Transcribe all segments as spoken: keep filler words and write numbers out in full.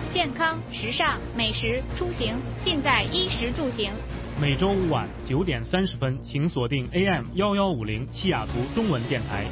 健康、时尚、美食、出行，尽在衣食住行。 每周五晚九点三十分，请锁定 A M 一一五零西雅图中文电台。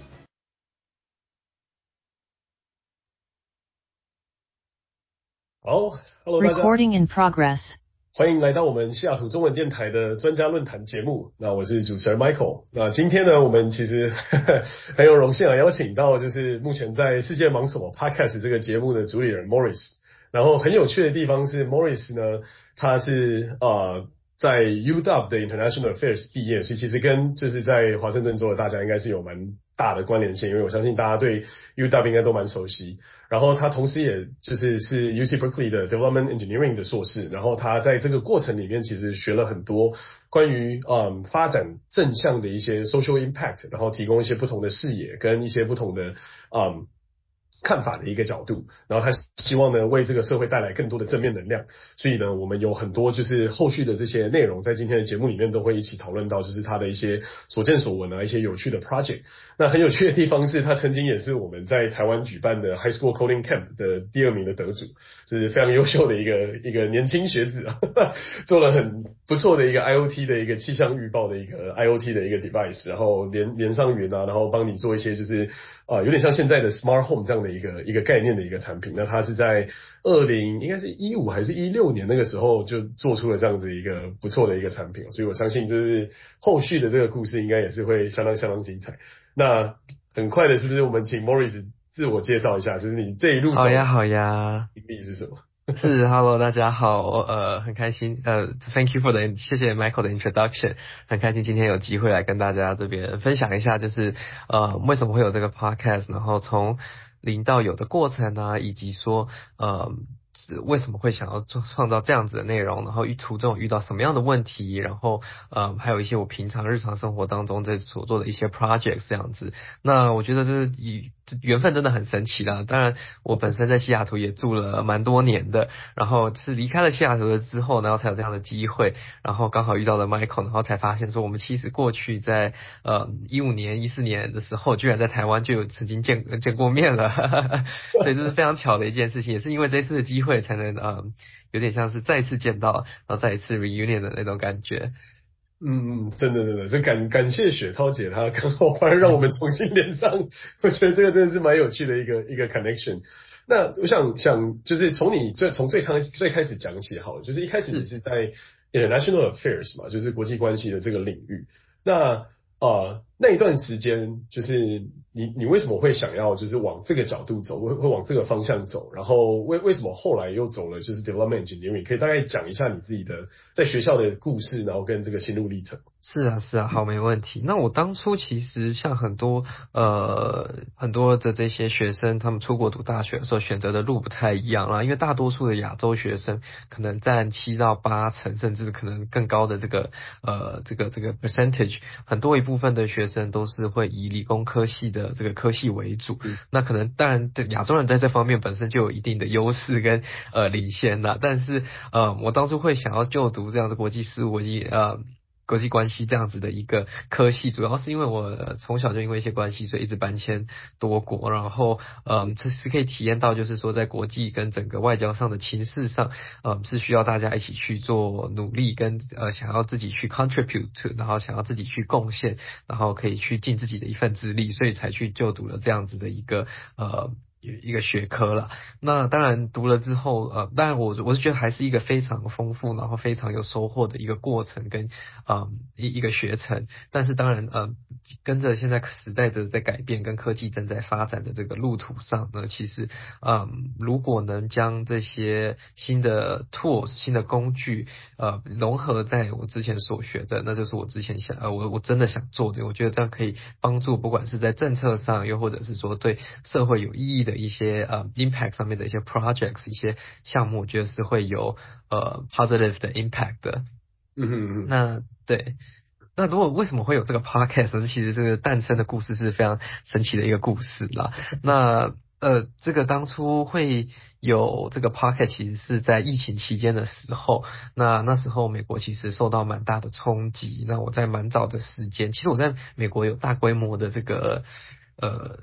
好 ，Hello 大家 Recording in progress. 欢迎来到我们西雅图中文电台的专家论坛节目。那我是主持人 Michael。那今天呢，我们其实呵呵很有荣幸啊，邀请到就是目前在世界忙什么 Podcast 这个节目的主理人 Morris。然后很有趣的地方是 Morris 呢，他是呃在 U W 的 International Affairs 毕业，所以其实跟就是在华盛顿州的大家应该是有蛮大的关联性，因为我相信大家对 U W 应该都蛮熟悉。然后他同时也就是是 U C Berkeley 的 Development Engineering 的硕士，然后他在这个过程里面其实学了很多关于嗯发展正向的一些 social impact， 然后提供一些不同的视野跟一些不同的嗯看法的一个角度，然后他希望呢为这个社会带来更多的正面能量，所以呢我们有很多就是后续的这些内容在今天的节目里面都会一起讨论到，就是他的一些所见所闻啊，一些有趣的 project。那很有趣的地方是他曾经也是我们在台湾举办的 High School Coding Camp 的第二名的得主，是非常优秀的一个一个年轻学子啊，做了很不错的一个 I O T 的一个气象预报的一个 I O T 的一个 device， 然后连连上云啊，然后帮你做一些就是呃有点像现在的 Smart Home 这样的一个一个概念的一个产品。那他是在二零应该是一五还是一六年那个时候就做出了这样子一个不错的一个产品，所以我相信就是后续的这个故事应该也是会相当相当精彩。那很快的，是不是我们请 Morris 自我介绍一下，就是你这一路走好呀好呀， 经历是什么？ 是 ，Hello 大家好，呃，很开心，呃 ，Thank you for the， 谢谢 Michael 的 introduction， 很开心今天有机会来跟大家这边分享一下，就是呃为什么会有这个 podcast， 然后从零到有的过程啊，以及说呃。为什么会想要做创造这样子的内容，然后遇途中遇到什么样的问题，然后呃还有一些我平常日常生活当中在所做的一些 projects 这样子。那我觉得这缘分真的很神奇啦。当然我本身在西雅图也住了蛮多年的，然后是离开了西雅图了之后，然后才有这样的机会，然后刚好遇到了 Michael， 然后才发现说我们其实过去在呃一五年一四年的时候，居然在台湾就有曾经见见过面了，所以这是非常巧的一件事情，也是因为这次的机会才能呃有点像是再次见到，然后再一次 reunion 的那种感觉。 嗯嗯，真的真的，就感感谢雪涛姐，她刚好反而让我们重新连上，我觉得这个真的是蛮有趣的一个一个 connection。那我想想，就是从你最从最开最开始讲起好了，就是一开始你是在 international affairs 嘛，就是国际关系的这个领域。那呃那一段时间，就是你你为什么会想要就是往这个角度走，会会往这个方向走？然后为为什么后来又走了就是 development engineering？ 可以大概讲一下你自己的在学校的故事，然后跟这个心路历程。 是啊，是啊，好，没问题。那我当初其实像很多呃很多的这些学生，他们出国读大学的时候选择的路不太一样啦，因为大多数的亚洲学生可能占七到八成，甚至可能更高的这个呃这个这个 percentage， 很多一部分的学生都是会以理工科系的这个科系为主。 嗯、 那可能当然亚洲人在这方面本身就有一定的优势跟呃领先啦，但是呃我当初会想要就读这样的国际事务国际呃。国际关系这样子的一个科系，主要是因为我从小就因为一些关系，所以一直搬迁多国，然后嗯，这是可以体验到，就是说在国际跟整个外交上的情势上，嗯，是需要大家一起去做努力，跟呃想要自己去 contribute to， 然后想要自己去贡献，然后可以去尽自己的一份之力，所以才去就读了这样子的一个呃。一个学科了，那当然读了之后，呃，当然我我是觉得还是一个非常丰富，然后非常有收获的一个过程跟呃一一个学程。但是当然，呃，跟着现在时代的在改变，跟科技正在发展的这个路途上呢，其实，嗯，如果能将这些新的 tools、新的工具，呃，融合在我之前所学的，那就是我之前想，呃，我我真的想做的，我觉得这样可以帮助，不管是在政策上，又或者是说对社会有意义的。的一些呃 impact 上面的一些 projects 一些项目，我觉得是会有呃 positive 的 impact 的。 嗯哼嗯。 那对，那如果为什么会有这个 podcast？ 其实这个诞生的故事是非常神奇的一个故事啦。那呃，这个当初会有这个 podcast， 其实是在疫情期间的时候。那那时候美国其实受到蛮大的冲击。那我在蛮早的时间，其实我在美国有大规模的这个呃。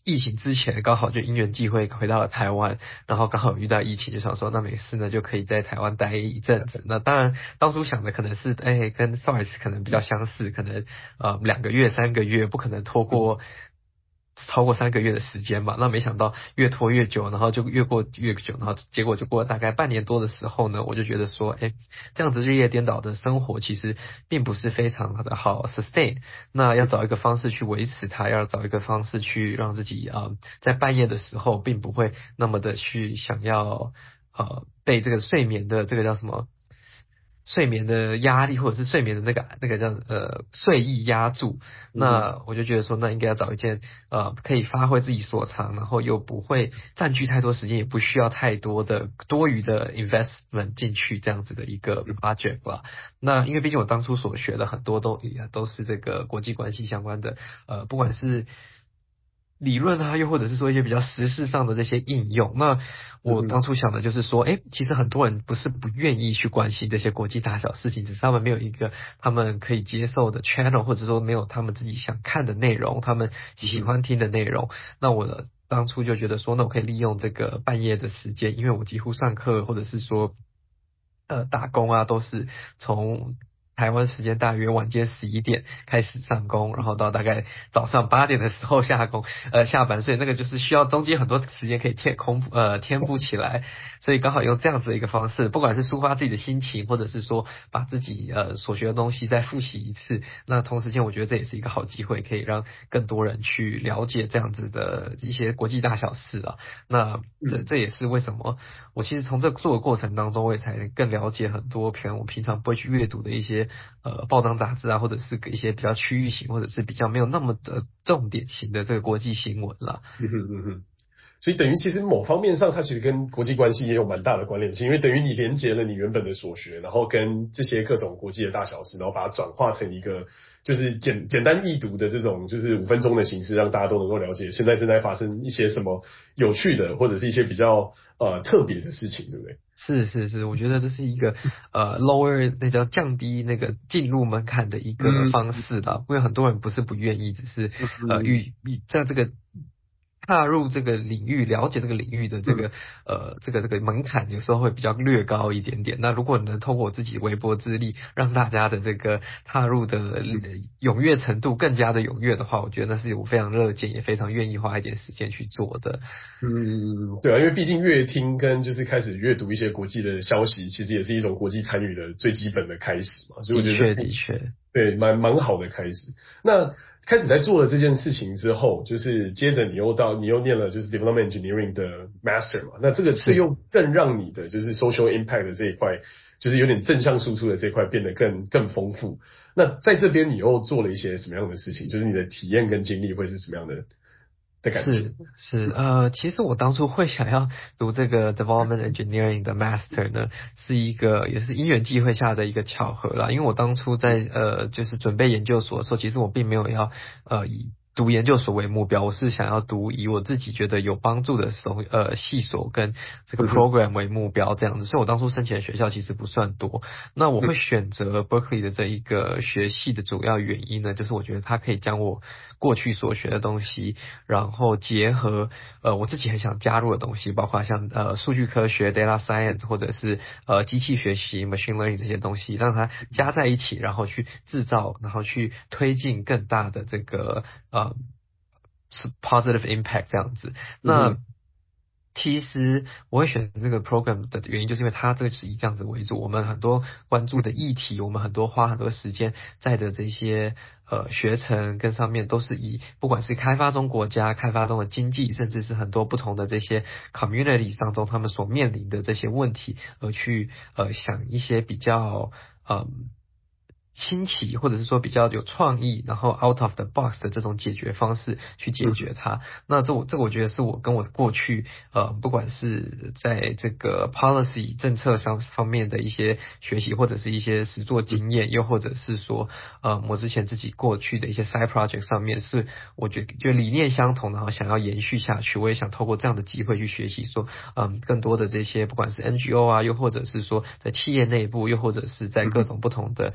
疫情之前刚好就因缘际会回到了台湾，然后刚好遇到疫情，就想说那没事呢，就可以在台湾待一阵子。那当然当初想的可能是，哎，跟 SARS 可能比较相似，可能呃两个月、三个月，不可能拖过。超过三个月的时间嘛，那没想到越拖越久，然后就越过越久，然后结果就过了大概半年多的时候呢，我就觉得说，哎，这样子日夜颠倒的生活其实并不是非常的好 sustain， 那要找一个方式去维持它，要找一个方式去让自己啊、呃、在半夜的时候并不会那么的去想要呃被这个睡眠的这个叫什么？睡眠的压力，或者是睡眠的那个那个叫呃睡意压住，那我就觉得说，那应该要找一件呃可以发挥自己所长，然后又不会占据太多时间，也不需要太多的多余的 investment 进去这样子的一个 project 吧。那因为毕竟我当初所学的很多都也都是这个国际关系相关的，呃，不管是理论啊，又或者是说一些比较实事上的这些应用。那我当初想的就是说，诶，其实很多人不是不愿意去关心这些国际大小事情，只是他们没有一个他们可以接受的 channel， 或者说没有他们自己想看的内容，他们喜欢听的内容。那我当初就觉得说，那我可以利用这个半夜的时间，因为我几乎上课或者是说呃打工啊，都是从台湾时间大约晚间十一点开始上工，然后到大概早上八点的时候下工，呃下班，所以那个就是需要中间很多时间可以填空呃填补起来，所以刚好用这样子的一个方式，不管是抒发自己的心情，或者是说把自己呃所学的东西再复习一次，那同时间我觉得这也是一个好机会，可以让更多人去了解这样子的一些国际大小事啊。那这这也是为什么我其实从这做的过程当中，我也才更了解很多平我平常不会去阅读的一些呃报章杂志啊，或者是一些比较区域型，或者是比较没有那么的重点型的这个国际新闻啦。 嗯哼嗯哼。所以等于其实某方面上，它其实跟国际关系也有蛮大的关联性，因为等于你连接了你原本的所学，然后跟这些各种国际的大小事，然后把它转化成一个就是简简单易读的这种就是五分钟的形式，让大家都能够了解现在正在发生一些什么有趣的或者是一些比较呃特别的事情，对不对？ 是是是，我觉得这是一个呃 lower 那叫降低那个进入门槛的一个方式啦，因为很多人不是不愿意，只是呃与与在这个踏入这个领域、了解这个领域的这个呃这个这个门槛，有时候会比较略高一点点。那如果能透过我自己微薄之力，让大家的这个踏入的踊跃程度更加的踊跃的话，我觉得那是我非常乐见，也非常愿意花一点时间去做的。 嗯，对啊，因为毕竟阅听跟就是开始阅读一些国际的消息，其实也是一种国际参与的最基本的开始嘛。所以我觉得的确的确， 对，蛮蛮好的开始。那开始在做了这件事情之后，就是接着你又到你又念了就是 development engineering 的 master 嘛，那这个是又更让你的就是 social impact 的这一块，就是有点正向输出的这一块变得更更丰富。那在这边你又做了一些什么样的事情？就是你的体验跟经历会是什么样的的感觉？ 是是呃，其实我当初会想要读这个 development engineering 的 master 呢，是一个也是因缘际会下的一个巧合啦。因为我当初在呃就是准备研究所的时候，其实我并没有要呃以读研究所为目标，我是想要读以我自己觉得有帮助的所呃系所跟这个 program 为目标这样子，所以我当初申请的学校其实不算多。那我会选择 Berkeley 的这一个学系的主要原因呢，就是我觉得它可以将我过去所学的东西，然后结合呃我自己很想加入的东西，包括像呃数据科学 data science 或者是呃机器学习 machine learning 这些东西，让它加在一起，然后去制造，然后去推进更大的这个呃是 positive impact 这样子。那其实我会选这个 program 的原因，就是因为它这个是以这样子为主，我们很多关注的议题，我们很多花很多时间在的这些呃学程跟上面，都是以不管是开发中国家、开发中的经济，甚至是很多不同的这些 community 当中他们所面临的这些问题，而去呃想一些比较嗯。新奇或者是说比较有创意，然后 out of the box 的这种解决方式去解决它。嗯、那这我这个我觉得是我跟我过去呃不管是在这个 policy 政策上方面的一些学习，或者是一些实作经验，又或者是说呃我之前自己过去的一些 side project 上面，是我觉得就理念相同，然后想要延续下去。我也想透过这样的机会去学习说，嗯更多的这些不管是 N G O 啊，又或者是说在企业内部，又或者是在各种不同的呃。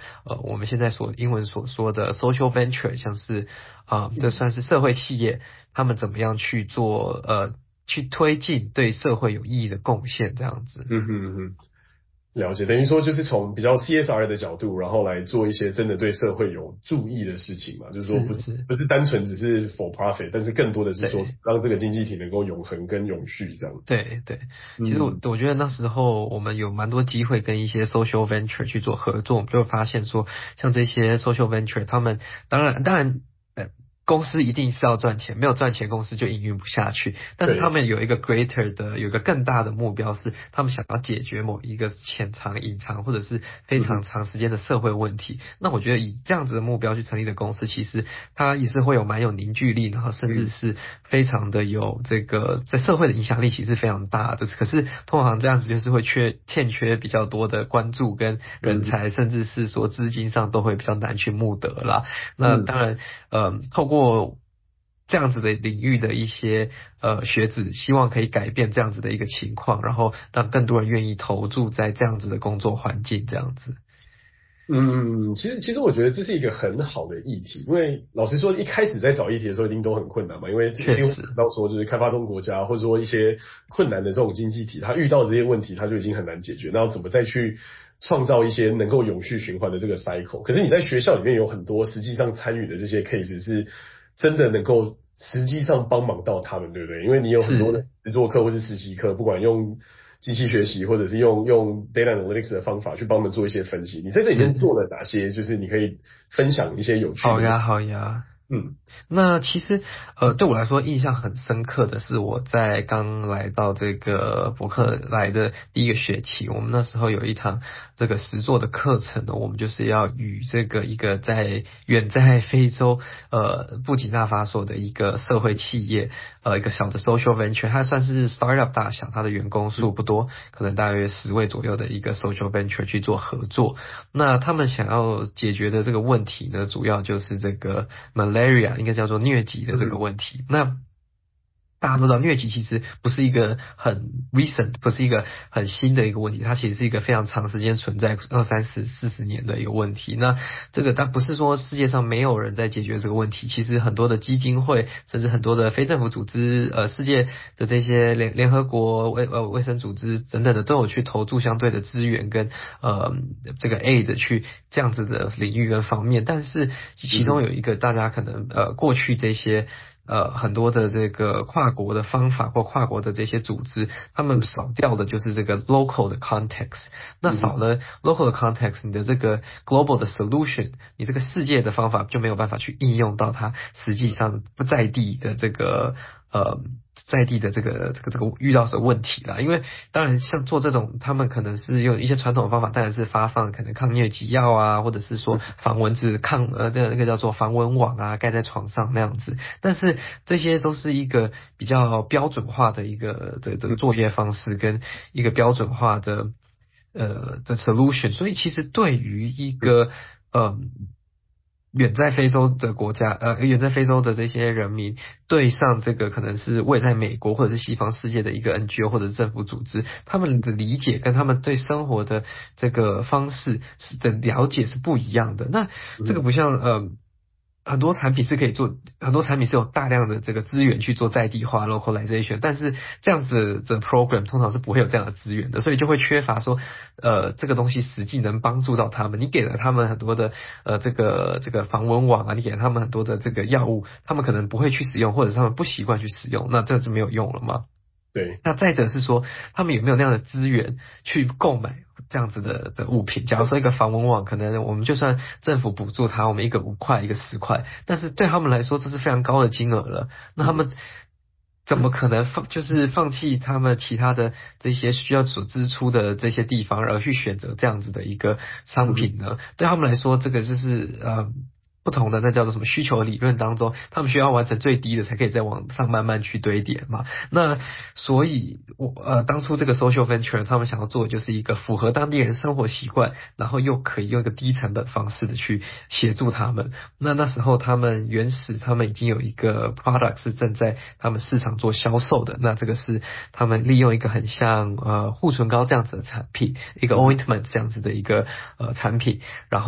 我们现在所英文所说的 social venture， 像是啊、呃，这算是社会企业，他们怎么样去做呃，去推进对社会有意义的贡献这样子。 嗯哼嗯哼。了解，等于说就是从比较 C S R 的角度，然后来做一些真的对社会有注意的事情嘛，就是说不是是是不是单纯只是 for profit， 但是更多的是说让这个经济体能够永恒跟永续这样。 对对，其实我嗯， 我觉得那时候我们有蛮多机会跟一些 social venture 去做合作，我们就会发现说，像这些 social venture， 他们当然当然呃。公司一定是要赚钱，没有赚钱公司就营运不下去。但是他们有一个 greater 的，有一个更大的目标是，他们想要解决某一个潜藏、隐藏或者是非常长时间的社会问题。嗯、那我觉得以这样子的目标去成立的公司，其实它也是会有蛮有凝聚力，然后甚至是非常的有这个在社会的影响力，其实非常大的。可是通常这样子就是会缺欠缺比较多的关注跟人才，嗯、甚至是说资金上都会比较难去募得啦。那当然，呃，透过过这样子的领域的一些呃学子，希望可以改变这样子的一个情况，然后让更多人愿意投注在这样子的工作环境这样子。 嗯，其实其实我觉得这是一个很好的议题，因为老实说，一开始在找议题的时候一定都很困难嘛，因为一定会想到说，就是开发中国家或者说一些困难的这种经济体，它遇到这些问题，它就已经很难解决，那要怎么再去创造一些能够永续循环的这个 cycle？ 可是你在学校里面有很多实际上参与的这些 case 是真的能够实际上帮忙到他们，对不对？因为你有很多的实作课或是实习课，不管用机器学习或者是用用 data analytics 的方法去帮我们做一些分析，你在这里面做了哪些？就是你可以分享一些有趣的。 好呀，好呀。 嗯， 那其实呃对我来说印象很深刻的是我在刚来到这个伯克莱的第一个学期，我们那时候有一堂这个实作的课程呢，我们就是要与这个一个在远在非洲呃布吉纳法索的一个社会企业呃一个小的 social venture， 它算是 startup 大小，它的员工数不多，可能大约十位左右的一个 social venture 去做合作。那他们想要解决的这个问题呢，主要就是这个 malaria 应该叫做疟疾的这个问题。嗯、那大家都知道，疟疾其实不是一个很 recent， 不是一个很新的一个问题，它其实是一个非常长时间存在二三十四十年的一个问题。那这个但不是说世界上没有人在解决这个问题，其实很多的基金会，甚至很多的非政府组织，呃，世界的这些联联合国卫呃卫生组织等等的，都有去投注相对的资源跟呃这个 aid 去这样子的领域跟方面。但是其中有一个大家可能呃过去这些。呃，很多的这个跨国的方法或跨国的这些组织，他们少掉的就是这个 local 的 context。那少了 local 的 context， 你的这个 global 的 solution， 你这个世界的方法就没有办法去应用到它实际上不在地的这个呃。在地的这个这个这个遇到的问题啦，因为当然像做这种，他们可能是用一些传统的方法，当然是发放可能抗疟疾药啊，或者是说防蚊子抗呃那个叫做防蚊网啊，盖在床上那样子。但是这些都是一个比较标准化的一个的的作业方式，跟一个标准化的呃的 solution， 所以其实对于一个呃。远在非洲的国家，呃，远在非洲的这些人民，对上这个可能是位在美国或者是西方世界的一个 N G O 或者是政府组织，他们的理解跟他们对生活的这个方式的了解是不一样的。那这个不像呃。很多产品是可以做，很多产品是有大量的这个资源去做在地化 localization， 但是这样子的 program 通常是不会有这样的资源的，所以就会缺乏说，呃，这个东西实际能帮助到他们。你给了他们很多的呃这个这个防蚊网啊，你给了他们很多的这个药物，他们可能不会去使用，或者是他们不习惯去使用，那这就没有用了吗？ 对， 那再者是说，他们有没有那样的资源去购买这样子的的物品？假如说一个防蚊网，可能我们就算政府补助它，我们一个五块，一个十块，但是对他们来说，这是非常高的金额了。那他们怎么可能放，就是放弃他们其他的这些需要所支出的这些地方，而去选择这样子的一个商品呢？对他们来说，这个就是呃。不同的那叫做什么需求理论当中，他们需要完成最低的，才可以再往上慢慢去堆叠嘛。那所以，我呃当初这个 social venture 他们想要做的就是一个符合当地人生活习惯，然后又可以用一个低成本方式的去协助他们。那那时候他们原始他们已经有一个 product 是正在他们市场做销售的，那这个是他们利用一个很像呃护唇膏这样子的产品，一个 ointment 这样子的一个呃产品，然后。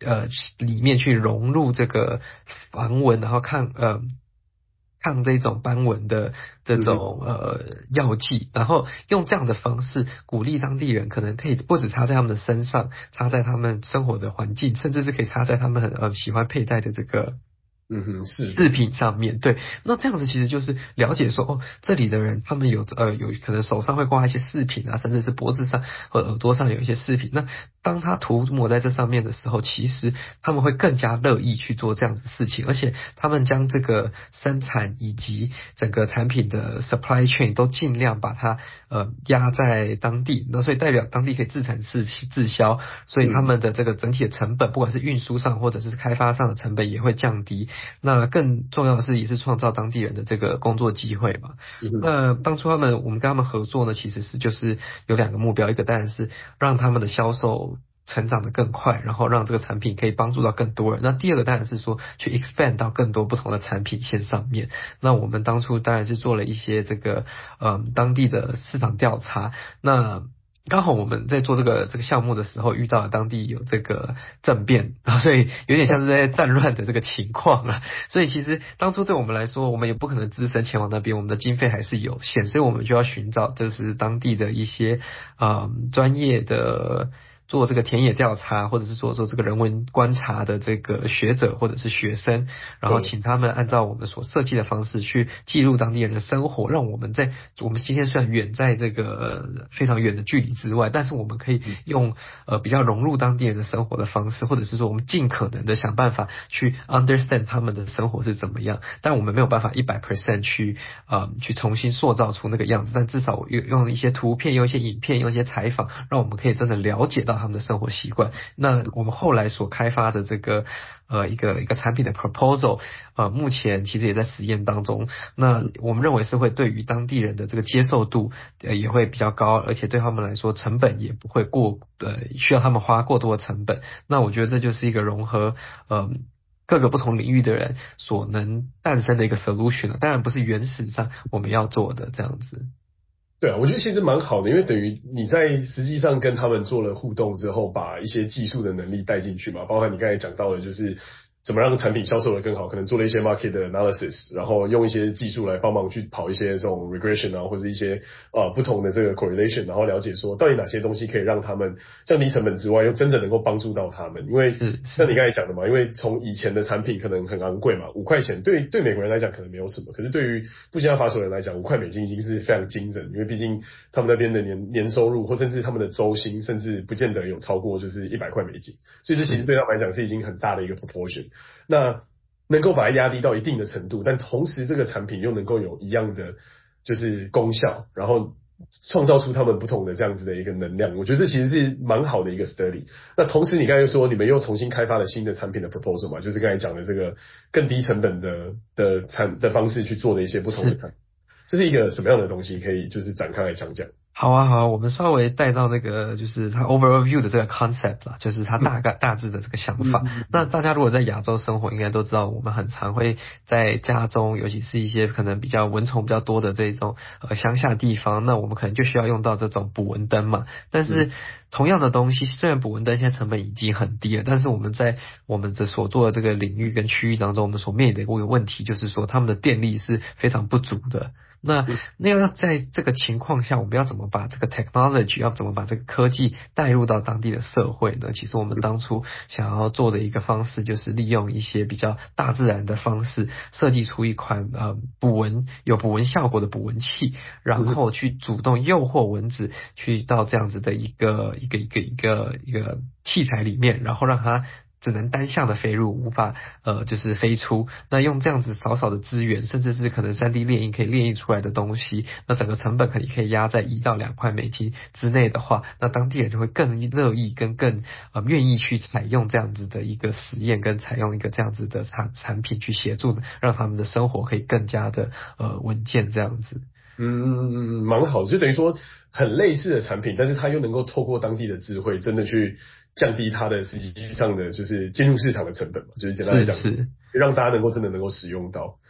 呃里面去融入这个防蚊，然后抗呃。抗这种斑纹的这种呃药剂，然后用这样的方式鼓励当地人，可能可以不止擦在他们的身上，擦在他们生活的环境，甚至是可以擦在他们很呃喜欢佩戴的这个。 嗯哼，是饰品上面，对，那这样子其实就是了解说，哦，这里的人他们有呃有可能手上会挂一些饰品啊，甚至是脖子上或耳朵上有一些饰品。那当他涂抹在这上面的时候，其实他们会更加乐意去做这样子的事情，而且他们将这个生产以及整个产品的 supply chain 都尽量把它呃压在当地，那所以代表当地可以自产自自销，所以他们的这个整体的成本，不管是运输上或者是开发上的成本也会降低。那更重要的是，也是创造当地人的这个工作机会嘛。 嗯、 那当初他们，我们跟他们合作呢，其实是就是有两个目标，一个当然是让他们的销售成长得更快，然后让这个产品可以帮助到更多人。那第二个当然是说去 expand 到更多不同的产品线上面。那我们当初当然是做了一些这个嗯当地的市场调查。那刚好我们在做这个这个项目的时候，遇到了当地有这个政变，所以有点像是在战乱的这个情况啊。所以其实当初对我们来说，我们也不可能只身前往那边，我们的经费还是有限，所以我们就要寻找就是当地的一些嗯专业的。做这个田野调查，或者是做做这个人文观察的这个学者或者是学生，然后请他们按照我们所设计的方式去记录当地人的生活，让我们在我们今天虽然远在这个非常远的距离之外，但是我们可以用呃比较融入当地人的生活的方式，或者是说我们尽可能的想办法去 understand 他们的生活是怎么样，但我们没有办法 百分之百 去呃去重新塑造出那个样子，但至少用用一些图片，用一些影片，用一些采访，让我们可以真的了解到他们的生活习惯。那我们后来所开发的这个呃一个一个产品的 proposal， 呃目前其实也在实验当中。那我们认为是会对于当地人的这个接受度呃也会比较高，而且对他们来说成本也不会过呃需要他们花过多的成本。那我觉得这就是一个融合呃各个不同领域的人所能诞生的一个 solution 了，当然不是原始上我们要做的这样子。 对啊，我觉得其实蛮好的，因为等于你在实际上跟他们做了互动之后，把一些技术的能力带进去嘛，包括你刚才讲到的，就是怎么让产品销售得更好，可能做了一些 market analysis， 然后用一些技术来帮忙去跑一些这种 regression 啊，或者一些呃不同的这个 correlation， 然后了解说到底哪些东西可以让他们降低成本之外，又真正能够帮助到他们。因为像你刚才讲的嘛，因为从以前的产品可能很昂贵嘛，五块钱对对美国人来讲可能没有什么，可是对于布基纳法索人来讲，五块美金已经是非常惊人，因为毕竟他们那边的年年收入或甚至他们的周薪，甚至不见得有超过就是一百块美金，所以这其实对他们来讲是已经很大的一个 proportion。那能够把它压低到一定的程度，但同时这个产品又能够有一样的就是功效，然后创造出他们不同的这样子的一个能量，我觉得这其实是蛮好的一个 study。那同时你刚才又说你们又重新开发了新的产品的 proposal 嘛，就是刚才讲的这个更低成本的的产的方式去做的一些不同的产品，这是一个什么样的东西？可以就是展开来讲讲。 好啊，好啊，我们稍微带到那个就是它 overview 的这个 concept 啦，就是它大概大致的这个想法。 嗯、 那大家如果在亚洲生活，应该都知道，我们很常会在家中，尤其是一些可能比较蚊虫比较多的这种呃乡下地方，那我们可能就需要用到这种捕蚊灯嘛。但是同样的东西，虽然捕蚊灯现在成本已经很低了，但是我们在我们的所做的这个领域跟区域当中，我们所面临的一个问题就是说，他们的电力是非常不足的。那那要在这个情况下，我们要怎么把这个 technology， 要怎么把这个科技带入到当地的社会呢？其实我们当初想要做的一个方式，就是利用一些比较大自然的方式，设计出一款呃捕蚊有捕蚊效果的捕蚊器，然后去主动诱惑蚊子去到这样子的一个一个一个一个一个器材里面，然后让它只能单向的飞入，无法呃就是飞出。那用这样子少少的资源，甚至是可能 三 D 列印可以列印出来的东西，那整个成本可能可以压在一到两块美金之内的话，那当地人就会更乐意跟更呃愿意去采用这样子的一个实验，跟采用一个这样子的产产品去协助，让他们的生活可以更加的呃稳健这样子。 嗯，蛮好的，就等于说很类似的产品，但是它又能够透过当地的智慧，真的去降低它的实际上的就是进入市场的成本嘛，就是简单来讲， 是是让大家能够真的能够使用到。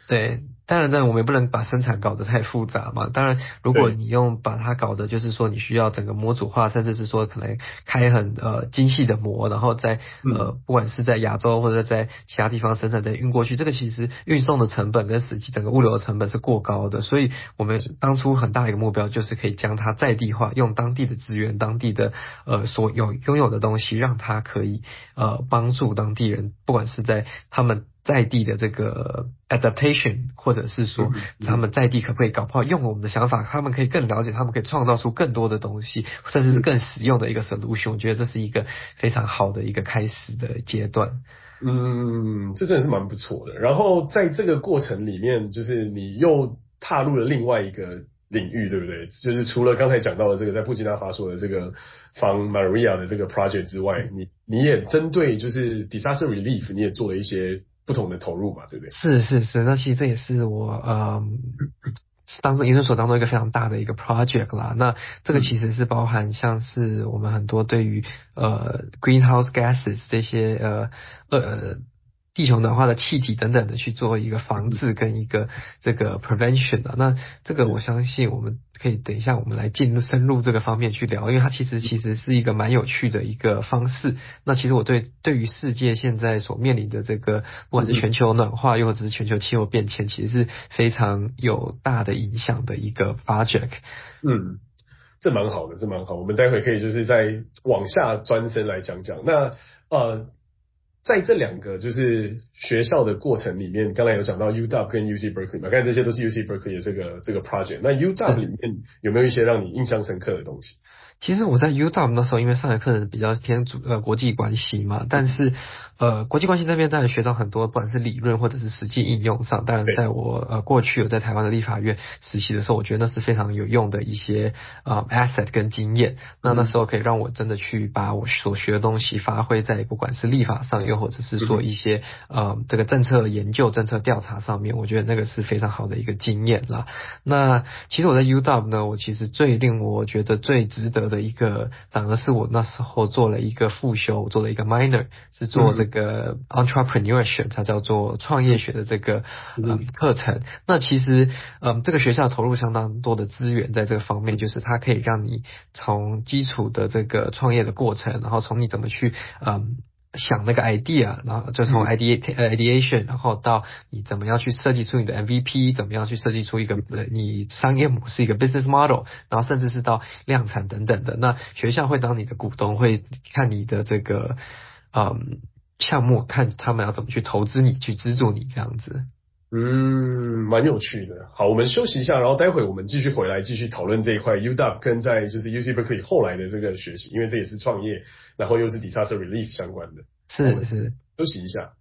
对。当然，但我们也不能把生产搞得太复杂嘛。当然，如果你用把它搞得就是说你需要整个模组化，甚至是说可能开很呃精细的模，然后在呃不管是在亚洲或者在其他地方生产再运过去，这个其实运送的成本跟实际整个物流的成本是过高的。所以我们当初很大一个目标就是可以将它在地化，用当地的资源、当地的呃所有拥有的东西，让它可以呃帮助当地人，不管是在他们在地的这个 adaptation， 或者是说他们在地可不可以搞不好用我们的想法，他们可以更了解，他们可以创造出更多的东西，甚至是更实用的一个 solution。我觉得这是一个非常好的一个开始的阶段。 嗯，这真的是蛮不错的。然后在这个过程里面，就是你又踏入了另外一个领域，对不对？就是除了刚才讲到的这个在布基纳法索的这个防 Maria 的这个 project 之外，你你也针对就是 disaster relief， 你也做了一些不同的投入嘛，对不对？ 是是是，那其实这也是我呃当中研究所当中一个非常大的一个 project 啦。那这个其实是包含像是我们很多对于呃 greenhouse gases 这些呃呃地球暖化的气体等等的去做一个防治跟一个这个 prevention 的。那这个我相信我们可以等一下我们来进入深入这个方面去聊，因为它其实其实是一个蛮有趣的一个方式。那其实我对对于世界现在所面临的这个不管是全球暖化又或者是全球气候变迁，其实是非常有大的影响的一个 project。 嗯，这蛮好的，这蛮好。我们待会可以就是再往下专深来讲讲。那呃。在这两个就是学校的过程里面，刚才有讲到 U W 跟 U C Berkeley 嘛，刚才这些都是 U C Berkeley 的这个这个 project。那 U W 里面有没有一些让你印象深刻的东西？ 其实我在 U W 那时候，因为上的课程比较偏主呃国际关系嘛，但是呃国际关系那边当然学到很多，不管是理论或者是实际应用上。当然，在我呃过去有在台湾的立法院实习的时候，我觉得那是非常有用的一些呃 asset 跟经验。那那时候可以让我真的去把我所学的东西发挥在不管是立法上，又或者是说一些呃这个政策研究、政策调查上面，我觉得那个是非常好的一个经验啦。那其实我在 U W 呢，我其实最令我觉得最值得的一个，反而是我那时候做了一个副修，我做了一个 minor， 是做这个 entrepreneurship， 它叫做创业学的这个呃课程。那其实嗯、呃、这个学校投入相当多的资源在这个方面，就是它可以让你从基础的这个创业的过程，然后从你怎么去嗯想那个 idea， 然后就从 idea ideation， 然后到你怎么样去设计出你的 M V P， 怎么样去设计出一个你商业模式一个 business model， 然后甚至是到量产等等的。那学校会当你的股东，会看你的这个嗯项目，看他们要怎么去投资你，去资助你这样子。 嗯，蛮有趣的。好，我们休息一下，然后待会我们继续回来继续讨论这一块 U W 跟在就是 U C Berkeley 后来的这个学习，因为这也是创业，然后又是 disaster relief 相关的。 是是， 休息一下。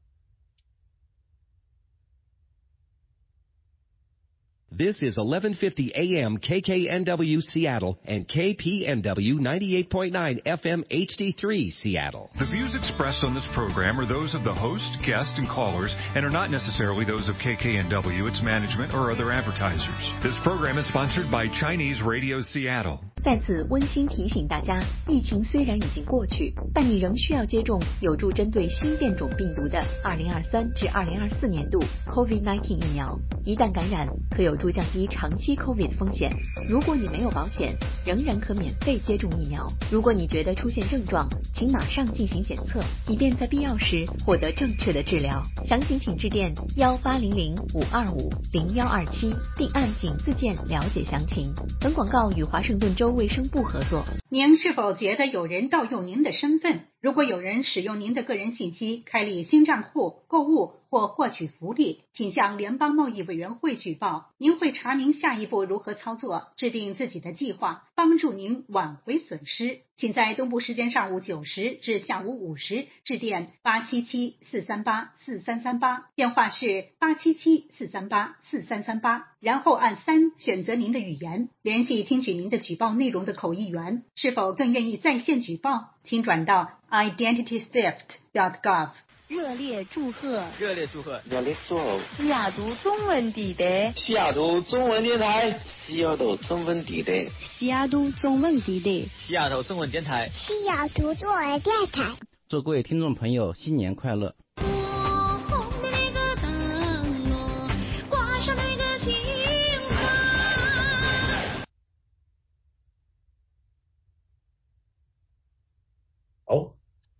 This is eleven fifty A M K K N W Seattle and K P N W ninety-eight point nine F M H D three Seattle. The views expressed on this program are those of the host, guests, and callers and are not necessarily those of K K N W, its management, or other advertisers. This program is sponsored by Chinese Radio Seattle. 在此温馨提醒大家，疫情虽然已经过去，但你仍需要接种有助针对新变种病毒的二零二三至二零二四年度 COVID 十九 疫苗。一旦感染，可有助降低长期 COVID 风险。如果你没有保险，仍然可免费接种疫苗。如果你觉得出现症状，请马上进行检测，以便在必要时获得正确的治疗。详情请致电幺八零零五二五零幺二七，并按井字键了解详情。本广告与华盛顿州卫生部合作。 您是否觉得有人盗用您的身份？如果有人使用您的个人信息开立新账户、购物或获取福利，请向联邦贸易委员会举报。您会查明下一步如何操作，制定自己的计划，帮助您挽回损失。请在东部时间上午九时至下午五时致电八七七四三八四三三八，电话是八七七四三八四三三八，然后按三选择您的语言，联系听取您的举报内容的口译员。是否更愿意在线举报？请转到 identity theft dot gov。 热烈祝贺！ 热烈祝贺！ 热烈祝贺！西雅图中文地带， 西雅图中文电台， 西雅图中文地带， 西雅图中文地带， 西雅图中文电台， 西雅图中文电台。 祝各位听众朋友新年快乐！ 我红的那个灯笼挂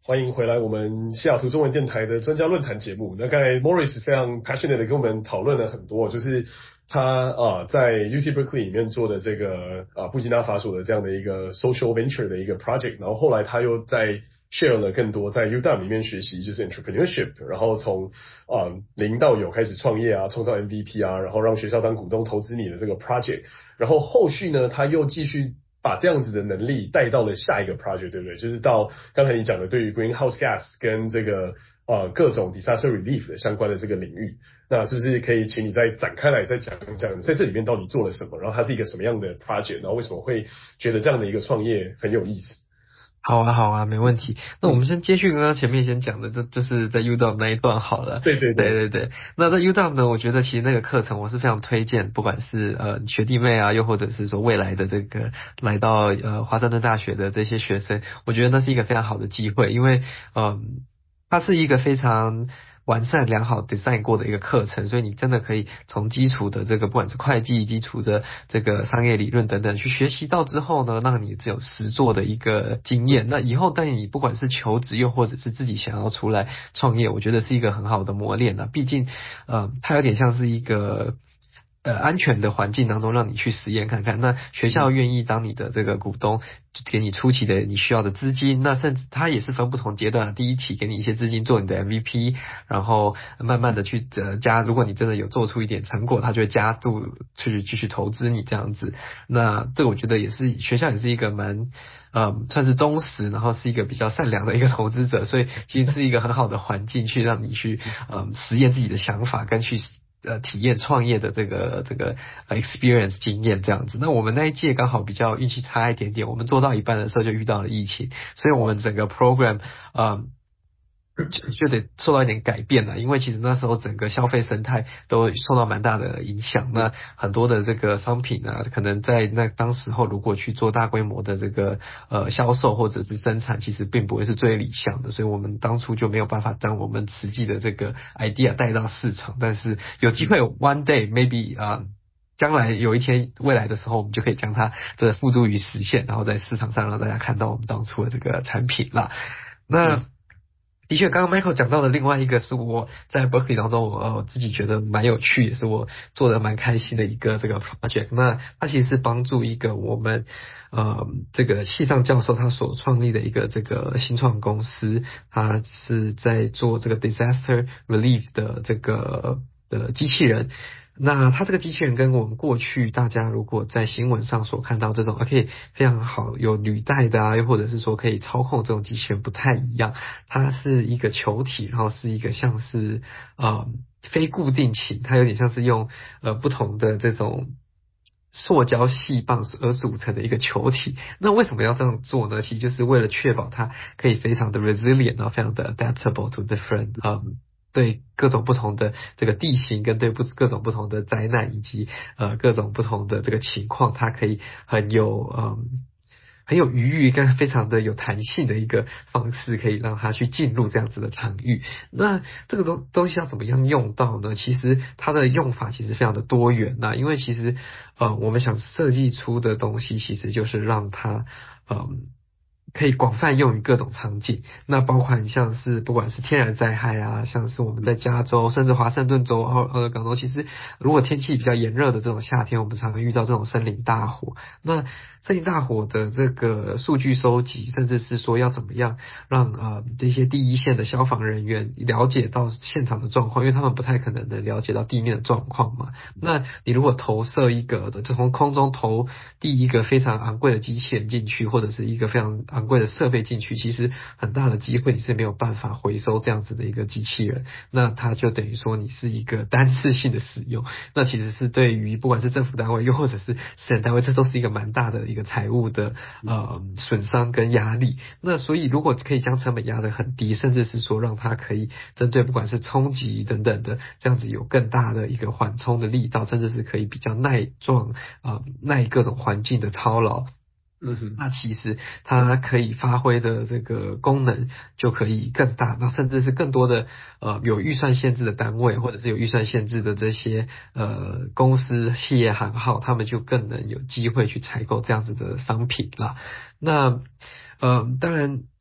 欢迎回来我们西雅图中文电台的专家论坛节目。那刚才 Morris 非常 passionate 的跟我们讨论了很多，就是他啊在 U C Berkeley 里面做的这个啊布基纳法索的这样的一个 social venture 的一个 project， 然后后来他又在 share 了更多在 U W 里面学习就是 entrepreneurship， 然后从啊零到有开始创业啊，创造 M V P 啊，然后让学校当股东投资你的这个 project， 然后后续呢他又继续把这样子的能力带到了下一个 project， 对不对？就是到刚才你讲的对于 greenhouse gas 跟这个呃各种 disaster relief 的相关的这个领域，那是不是可以请你再展开来再讲一讲，在这里面到底做了什么，然后它是一个什么样的 project， 然后为什么会觉得这样的一个创业很有意思？ 好啊，好啊，没问题。那我们先接续刚刚前面先讲的，这就是在 U W 那一段好了。 对对对对对对。那在 U W 呢，我觉得其实那个课程我是非常推荐，不管是呃学弟妹啊，又或者是说未来的这个来到呃华盛顿大学的这些学生，我觉得那是一个非常好的机会，因为嗯、呃，它是一个非常完善良好 design 过的一个课程，所以你真的可以从基础的这个不管是会计、基础的这个商业理论等等去学习到之后呢，让你只有实作的一个经验。那以后带你不管是求职又或者是自己想要出来创业，我觉得是一个很好的磨练啊。毕竟呃它有点像是一个呃，安全的环境当中让你去实验看看。那学校愿意当你的这个股东，给你初期的你需要的资金，那甚至它也是分不同阶段的。第一期给你一些资金做你的 M V P， 然后慢慢的去呃加，如果你真的有做出一点成果，它就会加注去继续投资你这样子。那这个我觉得也是学校也是一个蛮呃算是忠实，然后是一个比较善良的一个投资者，所以其实是一个很好的环境去让你去呃实验自己的想法跟去呃，体验创业的这个这个 experience 经验这样子。那我们那一届刚好比较运气差一点点，我们做到一半的时候就遇到了疫情，所以我们整个 program 呃就就得受到一点改变了，因为其实那时候整个消费生态都受到蛮大的影响。那很多的这个商品啊，可能在那当时候如果去做大规模的这个呃销售或者是生产，其实并不会是最理想的，所以我们当初就没有办法将我们实际的这个 idea 带到市场。但是有机会 one day maybe 啊、呃。将来有一天未来的时候，我们就可以将它这付诸于实现，然后在市场上让大家看到我们当初的这个产品啦。那、嗯的确，刚刚 Michael 讲到的另外一个是我在 Berkeley 当中，我、呃、我自己觉得蛮有趣，也是我做的蛮开心的一个这个 project。那它其实是帮助一个我们呃这个系上教授他所创立的一个这个新创公司，他是在做这个 disaster relief 的这个的机器人。那它这个机器人跟我们过去大家如果在新闻上所看到这种可以非常好有履带的啊，又或者是说可以操控这种机器人不太一样，它是一个球体，然后是一个像是呃非固定型，它有点像是用呃不同的这种塑胶细棒而组成的一个球体。那为什么要这样做呢？其实就是为了确保它可以非常的 resilient， 然后非常的 adaptable to different 嗯对各种不同的这个地形跟对不各种不同的灾难以及呃各种不同的这个情况，它可以很有嗯很有余裕跟非常的有弹性的一个方式，可以让它去进入这样子的场域。那这个东东西要怎么样用到呢？其实它的用法其实非常的多元呐、啊，因为其实呃我们想设计出的东西，其实就是让它嗯。可以广泛用于各种场景，那包括像是不管是天然灾害啊，像是我们在加州，甚至华盛顿州、奥尔冈州，其实如果天气比较炎热的这种夏天，我们常常遇到这种森林大火。那森林大火的这个数据收集，甚至是说要怎么样让呃这些第一线的消防人员了解到现场的状况，因为他们不太可能能了解到地面的状况嘛。那你如果投射一个的从空中投第一个非常昂贵的机器人进去，或者是一个非常昂贵的设备进去，其实很大的机会你是没有办法回收这样子的一个机器人，那它就等于说你是一个单次性的使用，那其实是对于不管是政府单位又或者是私人单位，这都是一个蛮大的一个财务的呃损伤跟压力。那所以如果可以将成本压得很低，甚至是说让它可以针对不管是冲击等等的这样子有更大的一个缓冲的力道，甚至是可以比较耐撞啊、呃、耐各种环境的操劳。嗯哼，那其实它可以发挥的这个功能就可以更大，那甚至是更多的呃有预算限制的单位，或者是有预算限制的这些呃公司、企业行号，他们就更能有机会去采购这样子的商品啦。那呃当然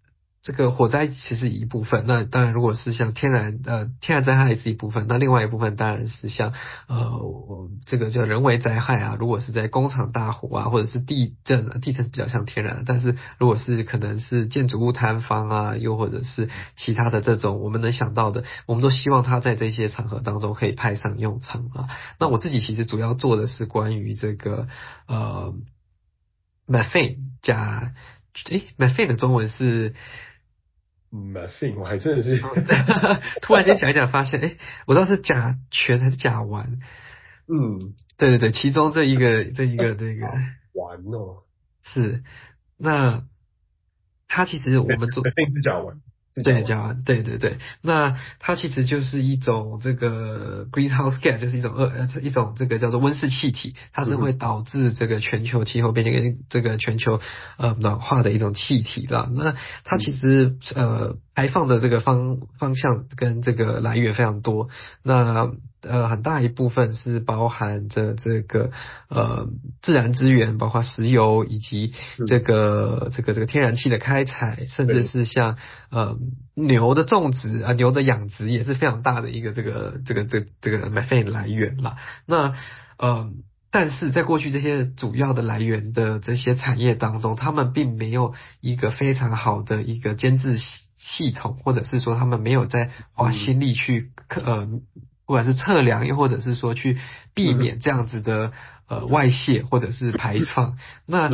这个火灾其实一部分，那当然如果是像天然呃天然灾害是一部分，那另外一部分当然是像呃这个叫人为灾害啊，如果是在工厂大火啊，或者是地震，地震是比较像天然的，但是如果是可能是建筑物坍方啊，又或者是其他的这种我们能想到的，我们都希望它在这些场合当中可以派上用场啊。那我自己其实主要做的是关于这个呃 methane 加诶 methane 的中文是 methane， 我还真的是突然间讲一讲发现，诶，我知道是甲醛还是甲烷。 嗯， 对对对，其中这一个这一个这个烷哦， 是，那它其实我们做 methane是甲烷。 对，甲烷，对对对，那它其实就是一种这个 greenhouse gas， 就是一种二呃一种这个叫做温室气体，它是会导致这个全球气候变迁跟这个全球呃暖化的一种气体啦。那它其实呃排放的这个方方向跟这个来源非常多，那呃很大一部分是包含着这个呃自然资源，包括石油以及这个这个这个天然气的开采，甚至是像呃牛的种植啊、呃、牛的养殖也是非常大的一个这个这个这个这个 methane 来源啦。那呃但是在过去这些主要的来源的这些产业当中，他们并没有一个非常好的一个监制系统，或者是说他们没有在花心力去呃不管是测量，又或者是说去避免这样子的呃外泄或者是排放。那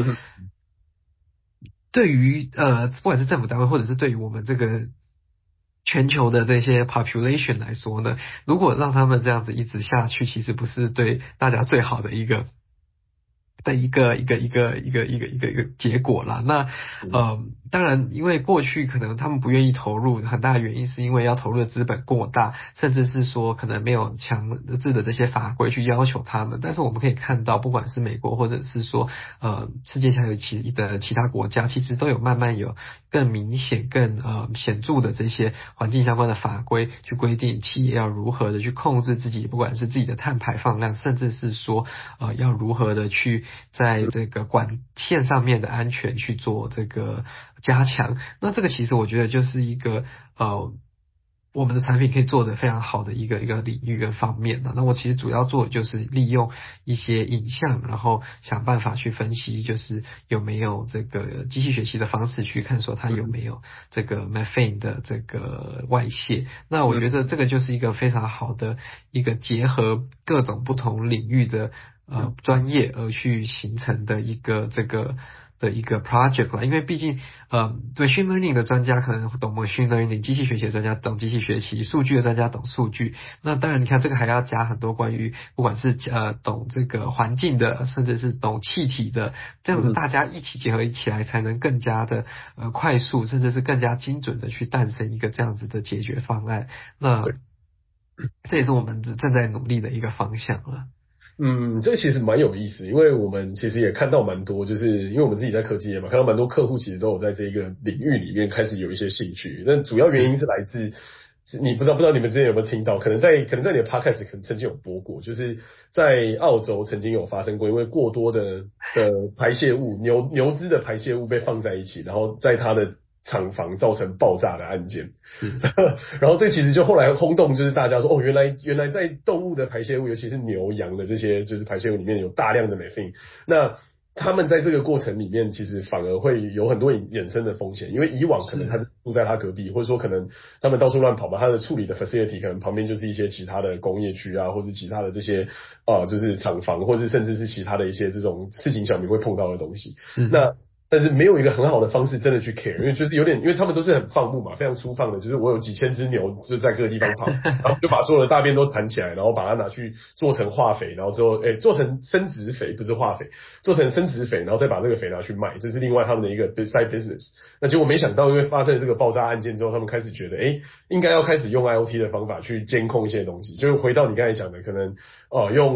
对于呃不管是政府单位，或者是对于我们这个全球的这些 population 来说呢，如果让他们这样子一直下去，其实不是对大家最好的一个的一个一个一个一个一个一个一个结果啦。那呃，当然，因为过去可能他们不愿意投入，很大的原因是因为要投入的资本过大，甚至是说可能没有强制的这些法规去要求他们。但是我们可以看到，不管是美国或者是说呃世界上有其的其他国家，其实都有慢慢有更明显、更呃显著的这些环境相关的法规，去规定企业要如何的去控制自己，不管是自己的碳排放量，甚至是说呃要如何的去在这个管线上面的安全去做这个加强。那这个其实我觉得就是一个呃我们的产品可以做得非常好的一个一个领域跟方面的。那我其实主要做的就是利用一些影像，然后想办法去分析，就是有没有这个机器学习的方式去看说它有没有这个 methane 的这个外泄。那我觉得这个就是一个非常好的一个结合各种不同领域的呃专业而去形成的一个这个的一个 project 啦。因为毕竟呃对 machine learning 的专家可能懂 machine learning， 机器学习的专家懂机器学习，数据的专家懂数据。那当然你看这个还要加很多关于不管是呃懂这个环境的，甚至是懂气体的，这样子大家一起结合起来，才能更加的呃快速，甚至是更加精准的去诞生一个这样子的解决方案。那这也是我们正在努力的一个方向了。 嗯，这其实蛮有意思，因为我们其实也看到蛮多，就是因为我们自己在科技业嘛，看到蛮多客户其实都有在这个领域里面开始有一些兴趣。但主要原因是来自，你不知道不知道你们之前有没有听到，可能在可能在你的 podcast 可能曾经有播过，就是在澳洲曾经有发生过，因为过多的的排泄物，牛牛只的排泄物被放在一起，然后在它的厂房造成爆炸的案件。然后这其实就后来轰动，就是大家说哦，原来原来在动物的排泄物，尤其是牛羊的这些就是排泄物里面有大量的 methane， 那他们在这个过程里面其实反而会有很多衍生的风险，因为以往可能他住在他隔壁，或者说可能他们到处乱跑嘛，他的处理的 facility 可能旁边就是一些其他的工业区啊，或者其他的这些啊、呃、就是厂房，或者甚至是其他的一些这种市井小民会碰到的东西。那但是没有一个很好的方式真的去 care， 因为就是有点，因为他们都是很放牧嘛，非常粗放的，就是我有几千只牛就在各个地方跑，然后就把所有的大便都铲起来，然后把它拿去做成化肥，然后之后诶做成生殖肥，不是化肥，做成生殖肥，然后再把这个肥拿去卖，这是另外他们的一个 side business。那结果没想到，因为发生了这个爆炸案件之后，他们开始觉得，诶应该要开始用 I O T 的方法去监控一些东西，就是回到你刚才讲的，可能哦、呃、用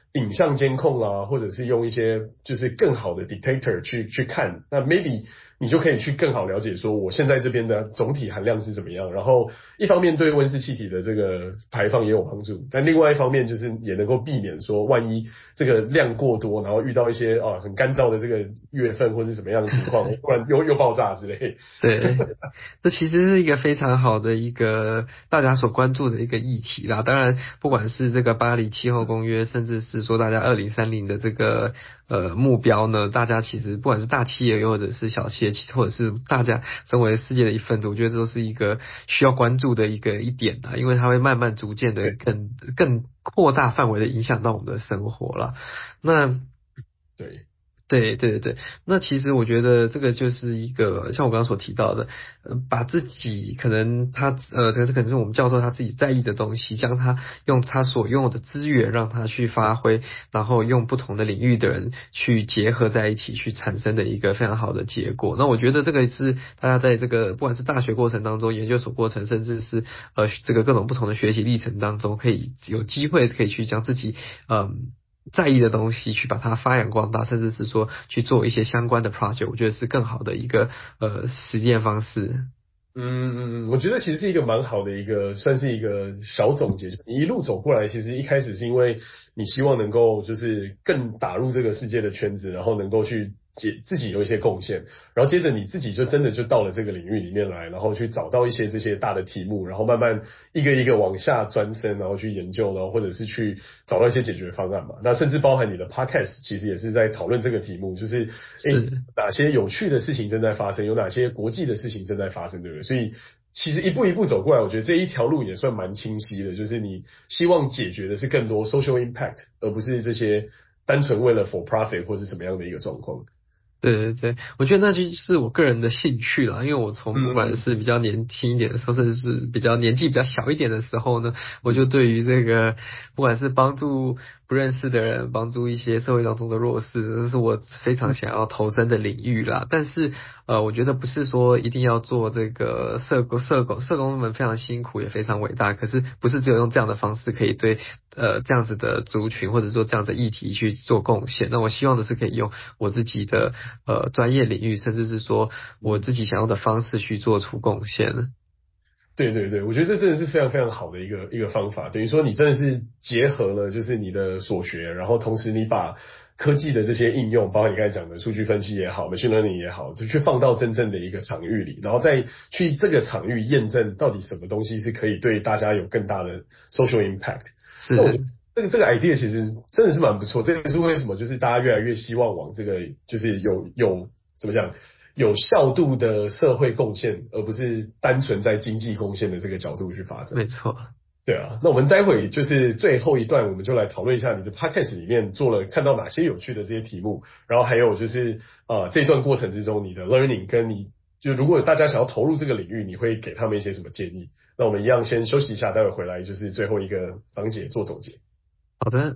影像监控啊，或者是用一些就是更好的 detector 去去看，那 maybe 你就可以去更好了解说我现在这边的总体含量是怎么样，然后一方面对温室气体的这个排放也有帮助，但另外一方面就是也能够避免说万一这个量过多，然后遇到一些啊很干燥的这个月份或是什么样的情况，突然又又爆炸之类。 对，这其实是一个非常好的一个大家所关注的一个议题啦。当然，不管是这个巴黎气候公约，甚至是说大家二零三零的这个呃目标呢，大家其实不管是大企业又或者是小企业，或者是大家身为世界的一份子，我觉得这都是一个需要关注的一个一点啦，因为它会慢慢逐渐的更更扩大范围的影响到我们的生活啦。那对。 对对对，那其实我觉得这个就是一个像我刚刚所提到的，呃，把自己可能他呃，这个可能是我们教授他自己在意的东西，将他用他所拥有的资源让他去发挥，然后用不同的领域的人去结合在一起，去产生的一个非常好的结果。那我觉得这个是大家在这个不管是大学过程当中、研究所过程，甚至是呃这个各种不同的学习历程当中，可以有机会可以去将自己嗯。呃在意的东西去把它发扬光大，甚至是说去做一些相关的 project， 我觉得是更好的一个呃实践方式。 嗯嗯，我觉得其实是一个蛮好的一个，算是一个小总结。你一路走过来，其实一开始是因为你希望能够就是更打入这个世界的圈子，然后能够去解自己有一些贡献，然后接着你自己就真的就到了这个领域里面来，然后去找到一些这些大的题目，然后慢慢一个一个往下钻深，然后去研究，然后或者是去找到一些解决方案嘛。那甚至包含你的 podcast 其实也是在讨论这个题目，就是诶哪些有趣的事情正在发生，有哪些国际的事情正在发生，对不对？所以其实一步一步走过来，我觉得这一条路也算蛮清晰的，就是你希望解决的是更多 social impact， 而不是这些单纯为了 for profit 或是什么样的一个状况。 对对对，我觉得那就是我个人的兴趣啦，因为我从不管是比较年轻一点的时候，甚至是比较年纪比较小一点的时候呢，我就对于这个不管是帮助不认识的人，帮助一些社会当中的弱势，这是我非常想要投身的领域啦。但是呃，我觉得不是说一定要做这个社工，社工社工们非常辛苦也非常伟大，可是不是只有用这样的方式可以对呃这样子的族群或者说这样的议题去做贡献。那我希望的是可以用我自己的呃专业领域，甚至是说我自己想要的方式去做出贡献。 对对对，我觉得这真的是非常非常好的一个一个方法，等于说你真的是结合了就是你的所学，然后同时你把科技的这些应用，包括你刚才讲的数据分析也好 machine learning 也好，就去放到真正的一个场域里，然后再去这个场域验证到底什么东西是可以对大家有更大的 social impact。 是那我觉得这个这个 idea 其实真的是蛮不错，这个是为什么就是大家越来越希望往这个就是有有怎么讲有效度的社会贡献，而不是单纯在经济贡献的这个角度去发展。 没错。 对啊，那我们待会就是最后一段，我们就来讨论一下你的 podcast 里面做了看到哪些有趣的这些题目，然后还有就是呃这段过程之中你的 learning 跟你就如果大家想要投入这个领域，你会给他们一些什么建议？那我们一样先休息一下，待会回来就是最后一个章节做总结。 好的。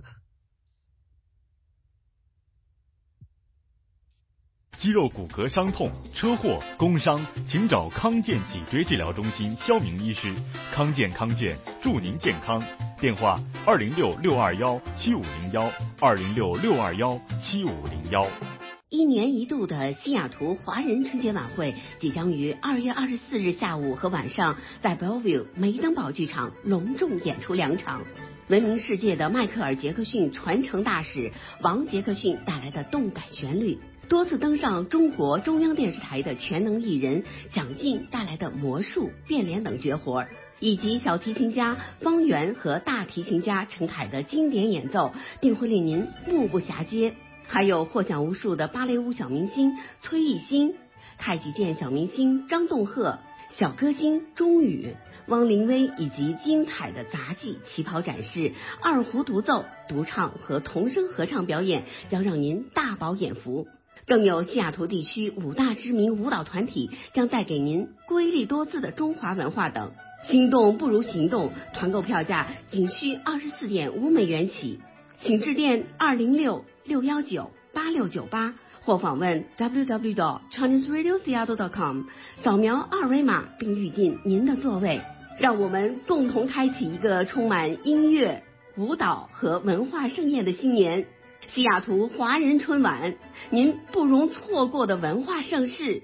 肌肉骨骼伤痛、车祸、工伤，请找康健脊椎治疗中心肖明医师。康健康健，祝您健康。电话：二零六六二幺七五零幺，二零六六二幺七五零幺。 一年一度的西雅图华人春节晚会即将于二月二十四日下午和晚上在 Bellevue 梅登堡剧场隆重演出两场。闻名世界的迈克尔·杰克逊传承大使王杰克逊带来的动感旋律，多次登上中国中央电视台的全能艺人蒋劲带来的魔术、变脸等绝活，以及小提琴家方圆和大提琴家陈凯的经典演奏，定会令您目不暇接。还有获奖无数的芭蕾舞小明星崔艺欣、太极剑小明星张栋鹤、小歌星钟宇、汪林威，以及精彩的杂技、旗袍展示、二胡独奏、独唱和童声合唱表演，将让您大饱眼福。更有西雅图地区五大知名舞蹈团体将带给您瑰丽多姿的中华文化等。心动不如行动，团购票价仅需二十四点五美元起，请致电二零六六幺九八六九八或访问 double-u double-u double-u 点 chinese radio seattle 点 com， 扫描二维码并预订您的座位。让我们共同开启一个充满音乐、 舞蹈和文化盛宴的新年，西雅图华人春晚，您不容错过的文化盛事。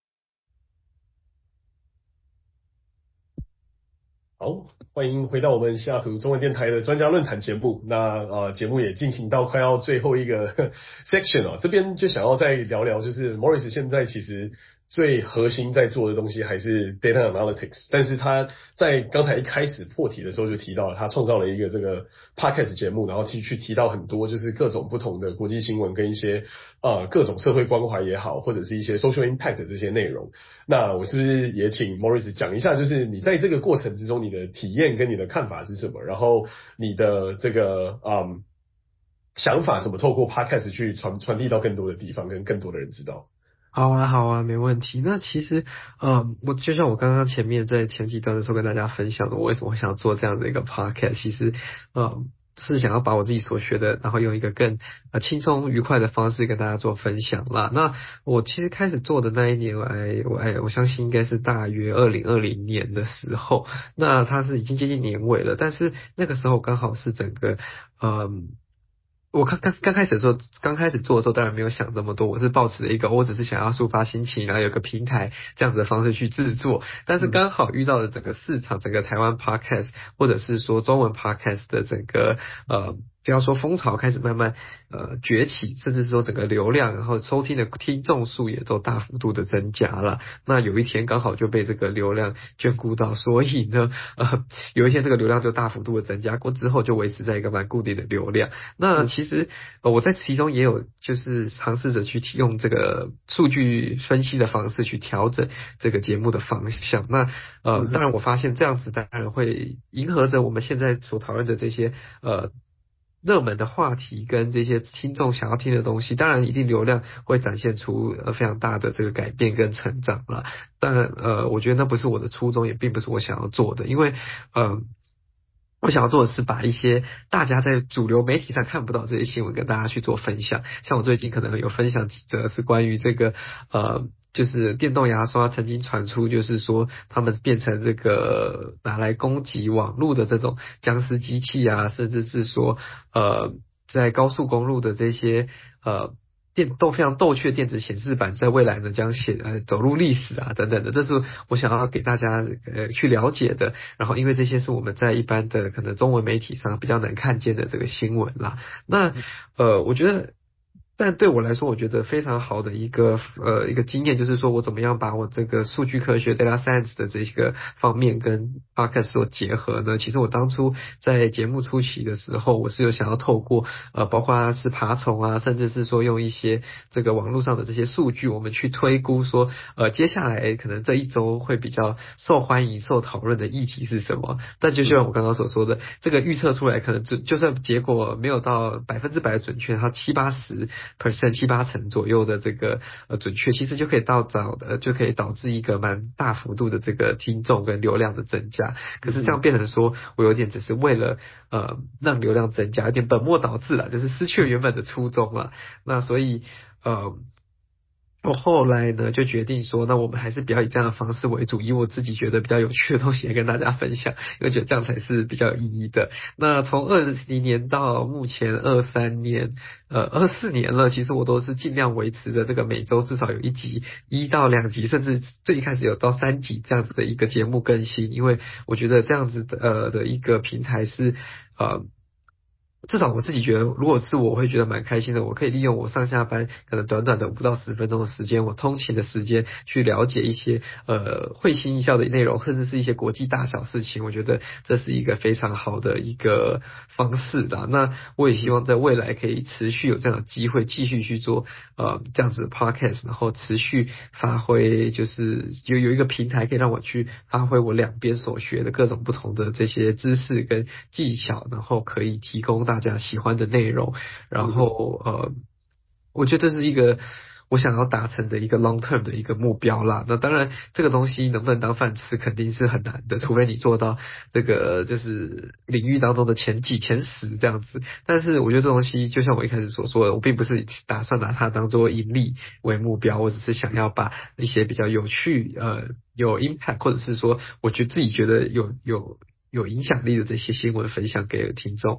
好，欢迎回到我们西雅图中文电台的专家论坛节目。那呃，节目也进行到快要最后一个section 哦，这边就想要再聊聊，就是 Morris 现在其实最核心在做的东西还是 data analytics， 但是他在刚才一开始破题的时候就提到了，他创造了一个这个 podcast 节目，然后去去提到很多就是各种不同的国际新闻跟一些呃各种社会关怀也好，或者是一些 social impact 的这些内容。那我是不是也请 Morris 讲一下，就是你在这个过程之中你的体验跟你的看法是什么，然后你的这个嗯想法怎么透过 podcast 去传传递到更多的地方，跟更多的人知道。 好啊，好啊，没问题。那其实，呃，我就像我刚刚前面在前几段的时候跟大家分享的，我为什么会想做这样的一个 podcast， 其实，呃，是想要把我自己所学的，然后用一个更呃轻松愉快的方式跟大家做分享啦。那我其实开始做的那一年，哎，我哎，我相信应该是大约二零二零年的时候，那它是已经接近年尾了，但是那个时候刚好是整个，嗯。我刚刚刚开始的时候，刚开始做的时候，当然没有想这么多。我是抱持了一个，我只是想要抒发心情，然后有个平台这样子的方式去制作。但是刚好遇到了整个市场，整个台湾 podcast 或者是说中文 podcast 的整个呃。不要说风潮开始慢慢呃崛起，甚至说整个流量，然后收听的听众数也都大幅度的增加了。那有一天刚好就被这个流量眷顾到，所以呢，呃，有一天这个流量就大幅度的增加过之后，就维持在一个蛮固定的流量。那其实呃我在其中也有就是尝试着去用这个数据分析的方式去调整这个节目的方向。那呃，当然我发现这样子当然会迎合着我们现在所讨论的这些呃。热门的话题跟这些听众想要听的东西，当然一定流量会展现出呃非常大的这个改变跟成长了。但呃，我觉得那不是我的初衷，也并不是我想要做的，因为呃。我想要做的是把一些大家在主流媒体上看不到这些新闻跟大家去做分享。像我最近可能有分享几则是关于这个呃。就是电动牙刷曾经传出，就是说他们变成这个拿来攻击网络的这种僵尸机器啊，甚至是说呃在高速公路的这些呃电都非常逗趣的电子显示板，在未来呢将写呃走入历史啊等等的，这是我想要给大家呃去了解的。然后因为这些是我们在一般的可能中文媒体上比较难看见的这个新闻啦。那呃我觉得。但对我来说，我觉得非常好的一个呃一个经验，就是说我怎么样把我这个数据科学 data science 的这个方面跟 podcast 所结合呢？其实我当初在节目初期的时候，我是有想要透过呃包括是爬虫啊，甚至是说用一些这个网络上的这些数据，我们去推估说呃接下来可能这一周会比较受欢迎、受讨论的议题是什么。但就像我刚刚所说的，这个预测出来可能就就算结果没有到百分之百的准确，它七八十。percent 七八成左右的这个呃准确，其实就可以到早的就可以导致一个蛮大幅度的这个听众跟流量的增加。可是这样变成说我有点只是为了呃让流量增加，有点本末倒置了，就是失去了原本的初衷了。那所以呃。我后来呢就决定说，那我们还是不要以这样的方式为主，以我自己觉得比较有趣的东西来跟大家分享，因为觉得这样才是比较有意义的。那从二零年到目前二三年，呃二四年了，其实我都是尽量维持着这个每周至少有一集，一到两集，甚至最一开始有到三集这样子的一个节目更新，因为我觉得这样子的呃的一个平台是呃。至少我自己觉得，如果是我，我会觉得蛮开心的。我可以利用我上下班可能短短的五到十分钟的时间，我通勤的时间去了解一些呃会心一笑的内容，甚至是一些国际大小事情。我觉得这是一个非常好的一个方式啦。那我也希望在未来可以持续有这样的机会，继续去做呃这样子的 podcast， 然后持续发挥，就是有有一个平台可以让我去发挥我两边所学的各种不同的这些知识跟技巧，然后可以提供大家喜欢的内容，然后呃，我觉得这是一个我想要达成的一个 long term 的一个目标啦。那当然，这个东西能不能当饭吃，肯定是很难的，除非你做到这个就是领域当中的前几、前十这样子。但是我觉得这东西，就像我一开始所说的，我并不是打算拿它当做盈利为目标，我只是想要把一些比较有趣、呃有 impact， 或者是说我觉得自己觉得有有有影响力的这些新闻分享给听众。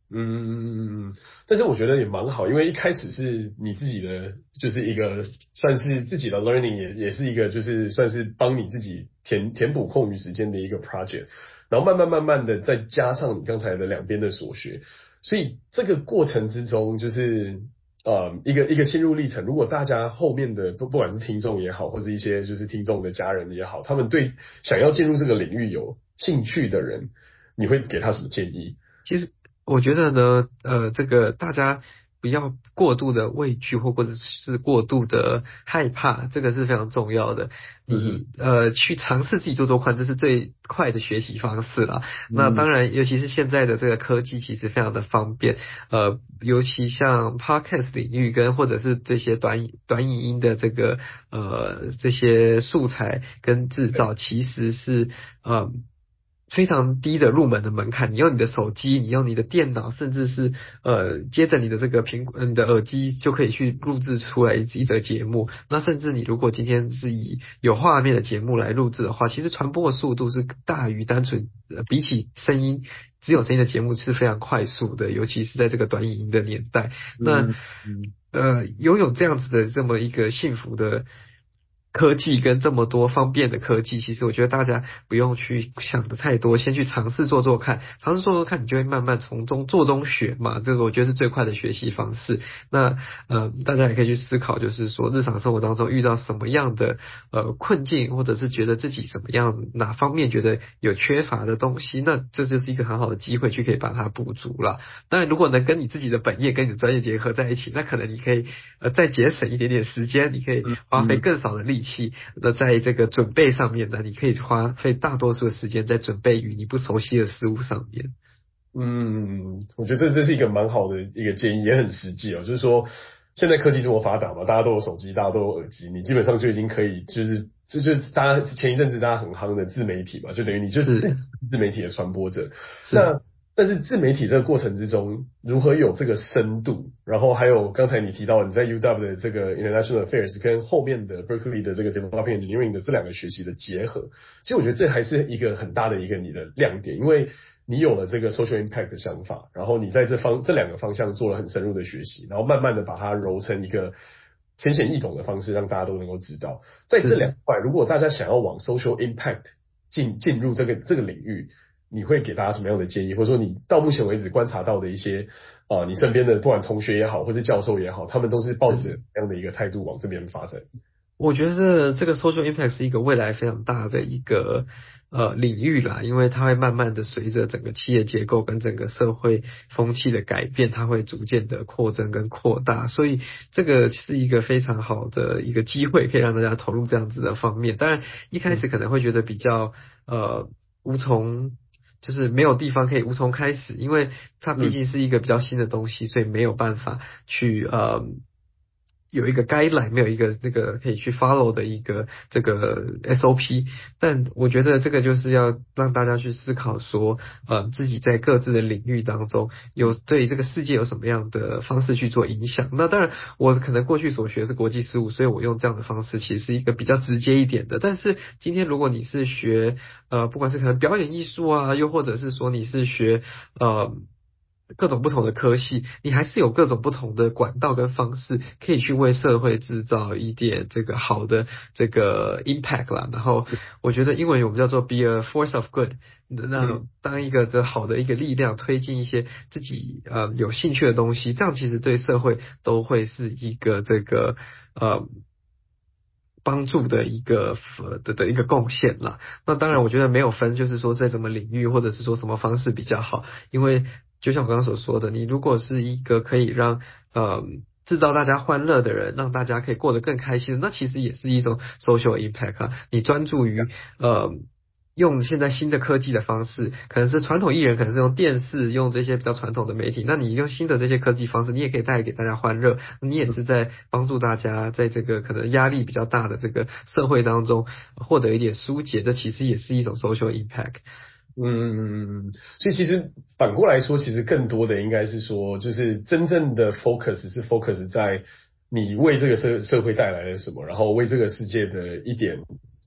嗯，但是我觉得也蛮好，因为一开始是你自己的，就是一个算是自己的 learning， 也也是一个就是算是帮你自己填填补空余时间的一个 project， 然后慢慢慢慢的再加上你刚才的两边的所学，所以这个过程之中就是呃一个一个心路历程。如果大家后面的不不管是听众也好，或是一些就是听众的家人也好，他们对想要进入这个领域有兴趣的人，你会给他什么建议？ 其实我觉得呢，呃，这个大家不要过度的畏惧或或者是过度的害怕，这个是非常重要的。你呃去尝试自己做做看，这是最快的学习方式啦。那当然，尤其是现在的这个科技其实非常的方便，呃，尤其像 podcast 领域跟或者是这些短短影音的这个呃这些素材跟制造，其实是呃。非常低的入门的门槛，你用你的手机，你用你的电脑，甚至是呃接着你的这个苹果、你的耳机就可以去录制出来一一则节目。那甚至你如果今天是以有画面的节目来录制的话，其实传播的速度是大于单纯、呃、比起声音只有声音的节目是非常快速的，尤其是在这个短影音的年代。那、嗯嗯、呃拥有这样子的这么一个幸福的科技跟这么多方便的科技，其实我觉得大家不用去想的太多，先去尝试做做看，尝试做做看，你就会慢慢从中做中学嘛，这个我觉得是最快的学习方式。那呃，大家也可以去思考，就是说日常生活当中遇到什么样的呃困境，或者是觉得自己什么样哪方面觉得有缺乏的东西，那这就是一个很好的机会去可以把它补足了。当然，如果能跟你自己的本业跟你的专业结合在一起，那可能你可以呃再节省一点点时间，你可以花费更少的力气。那在这个准备上面呢，你可以花费大多数的时间在准备与你不熟悉的事物上面。 嗯，我觉得这这是一个蛮好的一个建议，也很实际哦。就是说，现在科技这么发达嘛，大家都有手机，大家都有耳机，你基本上就已经可以，就是就就大家前一阵子大家很夯的自媒体嘛，就等于你就是自媒体的传播者。那但是自媒体这个过程之中，如何有这个深度，然后还有刚才你提到你在 U W 的这个 International Affairs 跟后面的 Berkeley 的这个 Development Engineering 的这两个学习的结合，其实我觉得这还是一个很大的一个你的亮点，因为你有了这个 social impact 的想法，然后你在这方这两个方向做了很深入的学习，然后慢慢的把它揉成一个浅显易懂的方式，让大家都能够知道。在这两块，如果大家想要往 social impact 进进入这个这个领域，你会给大家什么样的建议，或者说你到目前为止观察到的一些啊、呃，你身边的不管同学也好，或是教授也好，他们都是抱着这样的一个态度往这边发展？ 我觉得这个 social impact 是一个未来非常大的一个呃领域啦，因为它会慢慢的随着整个企业结构跟整个社会风气的改变，它会逐渐的扩增跟扩大，所以这个是一个非常好的一个机会，可以让大家投入这样子的方面。当然一开始可能会觉得比较呃无从。就是没有地方可以无从开始，因为它毕竟是一个比较新的东西，所以没有办法去呃有一个 guideline， 没有一个那个可以去 follow 的一个这个 S O P。但我觉得这个就是要让大家去思考说，呃，自己在各自的领域当中有对这个世界有什么样的方式去做影响。那当然，我可能过去所学是国际事务，所以我用这样的方式其实是一个比较直接一点的。但是今天如果你是学呃，不管是可能表演艺术啊，又或者是说你是学呃。各种不同的科系，你还是有各种不同的管道跟方式，可以去为社会制造一点这个好的这个 impact 啦。然后我觉得英文我们叫做 be a force of good， 那当一个这好的一个力量，推进一些自己呃有兴趣的东西，这样其实对社会都会是一个这个呃。帮助的一个的的一个贡献啦。那当然，我觉得没有分，就是说在什么领域或者是说什么方式比较好，因为就像我刚刚所说的，你如果是一个可以让呃制造大家欢乐的人，让大家可以过得更开心的，那其实也是一种 social impact 啊。你专注于呃。用现在新的科技的方式，可能是传统艺人，可能是用电视，用这些比较传统的媒体。那你用新的这些科技方式，你也可以带给大家欢乐，你也是在帮助大家在这个可能压力比较大的这个社会当中获得一点疏解。这其实也是一种 social impact。 嗯，所以其实反过来说，其实更多的应该是说，就是真正的 focus 是 focus 在你为这个社社会带来了什么，然后为这个世界的一点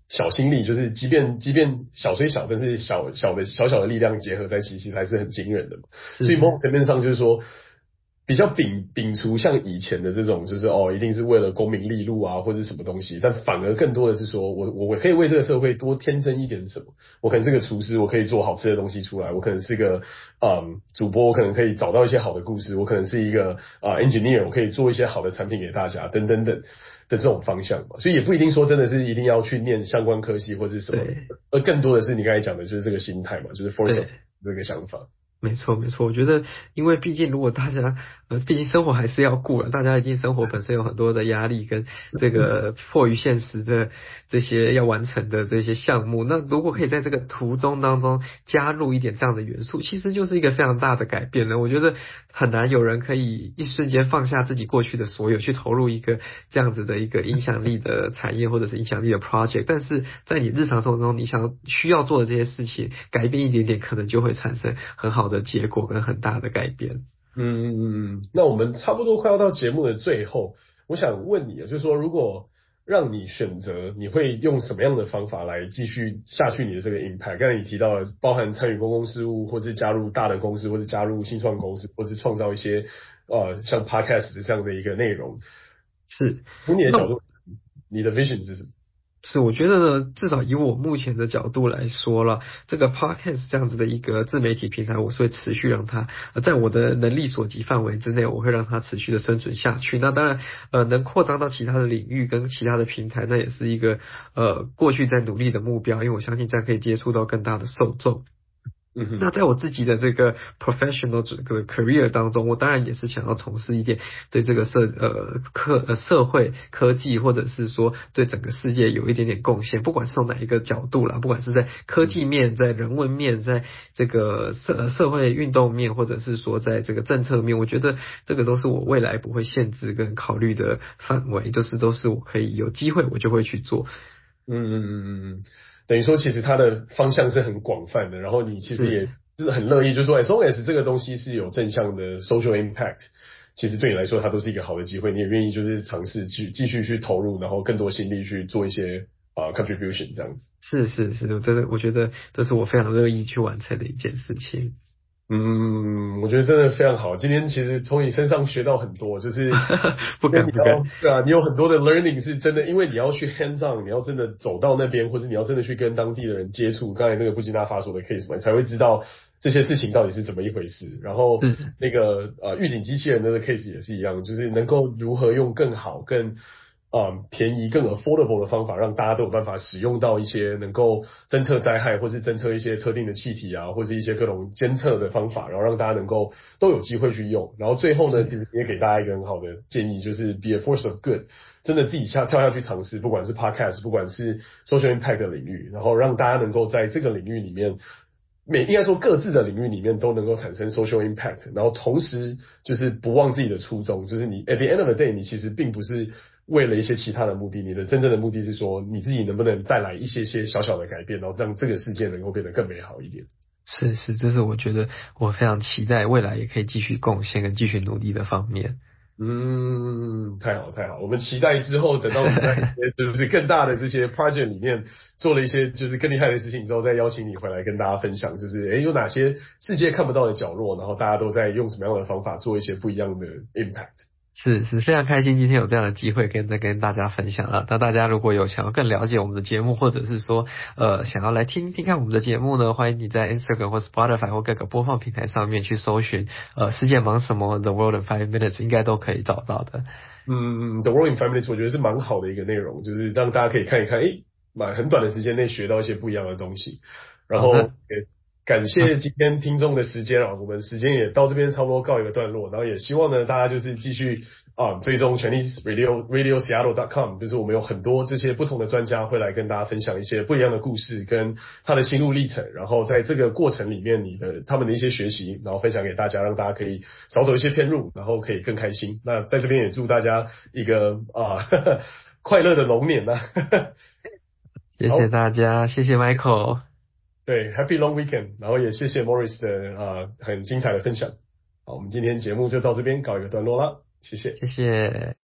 小心力，就是即便即便小虽小，但是小小的小小的力量结合在一起，其实还是很惊人的嘛。所以某种层面上就是说，比较摒摒除像以前的这种，就是哦，一定是为了功名利禄啊，或者什么东西，但反而更多的是说我我我可以为这个社会多添增一点什么。我可能是个厨师，我可以做好吃的东西出来；我可能是个嗯主播，我可能可以找到一些好的故事；我可能是一个啊、呃、engineer， 我可以做一些好的产品给大家，等等等的这种方向嘛。所以也不一定说真的是一定要去念相关科系或者什么，而更多的是你刚才讲的就是这个心态嘛，就是 force of 这个想法。 没错没错，我觉得因为毕竟如果大家呃毕竟生活还是要顾了，大家一定生活本身有很多的压力跟这个迫于现实的这些要完成的这些项目，那如果可以在这个途中当中加入一点这样的元素，其实就是一个非常大的改变了。我觉得很难有人可以一瞬间放下自己过去的所有去投入一个这样子的一个影响力的产业或者是影响力的 project， 但是在你日常生活中你想需要做的这些事情改变一点点，可能就会产生很好的结果跟很大的改变。 嗯嗯嗯，那我们差不多快要到节目的最后，我想问你啊，就是说如果让你选择，你会用什么样的方法来继续下去你的这个 impact？ 刚才你提到了包含参与公共事务，或是加入大的公司，或是加入新创公司，或是创造一些呃像 podcast 这样的一个内容， 是从你的角度，你的 vision 是什么？ 是，我觉得呢，至少以我目前的角度来说了，这个 podcast 这样子的一个自媒体平台，我是会持续让它在我的能力所及范围之内，我会让它持续的生存下去。那当然，呃，能扩张到其他的领域跟其他的平台，那也是一个呃过去在努力的目标，因为我相信这样可以接触到更大的受众。那在我自己的这个 professional 这个 career 当中，我当然也是想要从事一点对这个社呃科呃社会科技，或者是说对整个世界有一点点贡献，不管是从哪一个角度啦，不管是在科技面、在人文面、在这个社社会运动面，或者是说在这个政策面，我觉得这个都是我未来不会限制跟考虑的范围，就是都是我可以有机会我就会去做。 嗯嗯嗯嗯嗯。等于说其实它的方向是很广泛的，然后你其实也是很乐意，就是说 as long as 这个东西是有正向的 social impact， 其实对你来说它都是一个好的机会，你也愿意就是尝试去继续去投入，然后更多心力去做一些啊、呃、contribution 这样子。 是是是，真的我觉得这是我非常乐意去完成的一件事情。 嗯，我觉得真的非常好。今天其实从你身上学到很多，就是不敢不敢， 对啊，你有很多的 learning 是真的，因为你要去 hands on， 你要真的走到那边，或者你要真的去跟当地的人接触。刚才那个布基纳法索的 case 嘛，你才会知道这些事情到底是怎么一回事。然后那个呃预警机器人的 case 也是一样，就是能够如何用更好、更嗯，便宜更 affordable 的方法，让大家都有办法使用到一些能够侦测灾害，或是侦测一些特定的气体啊，或是一些各种监测的方法，然后让大家能够都有机会去用。然后最后呢，也给大家一个很好的建议，就是 be a force of good， 真的自己下跳下去尝试，不管是 podcast， 不管是 social impact 的领域，然后让大家能够在这个领域里面。每应该说各自的领域里面都能够产生 social impact， 然后同时就是不忘自己的初衷，就是你 at the end of the day， 你其实并不是为了一些其他的目的，你的真正的目的是说你自己能不能带来一些些小小的改变，然后让这个世界能够变得更美好一点。 是是，这是我觉得我非常期待未来也可以继续贡献跟继续努力的方面。 嗯，太好太好，我们期待之后等到你在一些就是更大的这些 project 里面做了一些就是更厉害的事情之后，再邀请你回来跟大家分享，就是诶有哪些世界看不到的角落，然后大家都在用什么样的方法做一些不一样的 impact。 是是，非常开心今天有这样的机会跟再跟大家分享了。那大家如果有想要更了解我们的节目，或者是说呃想要来听听看我们的节目呢，欢迎你在 Instagram 或 Spotify 或各个播放平台上面去搜寻呃世界忙什么 The World in Five Minutes， 应该都可以找到的。 嗯 The World in Five Minutes 我觉得是蛮好的一个内容，就是让大家可以看一看，诶蛮很短的时间内学到一些不一样的东西，然后也感谢今天听众的时间啊，我们时间也到这边差不多告一个段落，然后也希望呢大家就是继续啊追踪 Chinese Radio Radio Seattle dot com， 就是我们有很多这些不同的专家会来跟大家分享一些不一样的故事跟他的心路历程，然后在这个过程里面你的他们的一些学习，然后分享给大家，让大家可以少走一些偏路，然后可以更开心。那在这边也祝大家一个啊呵呵快乐的龙年啊谢谢大家，谢谢 Michael。 对 ，Happy Long Weekend， 然后也谢谢 Morris 的啊、呃、很精彩的分享。好，我们今天节目就到这边告一个段落了，谢谢， 谢谢。